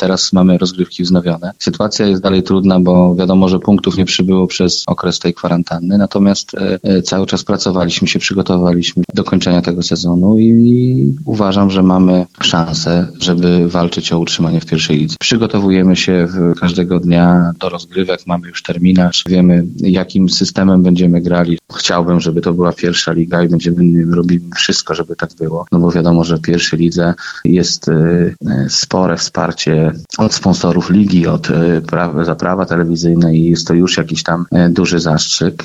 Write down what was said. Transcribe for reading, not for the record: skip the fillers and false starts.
teraz mamy rozgrywki wznowione. Sytuacja jest dalej trudna, bo wiadomo, że punktów nie przybyło przez okres tej kwarantanny, natomiast cały czas pracowaliśmy się, przygotowaliśmy do kończenia tego sezonu i uważam, że mamy szansę, żeby walczyć o utrzymanie w pierwszej lidze. Przygotowujemy się każdego dnia do rozgrywek, mamy już terminarz, wiemy jakim systemem będziemy grali. Chciałbym, żeby to była pierwsza liga i będziemy robili wszystko, żeby tak było, no bo wiadomo, że w pierwszej lidze jest spore wsparcie od sponsorów ligi, od za prawa telewizyjne i jest to już jakiś tam duży zastrzyk.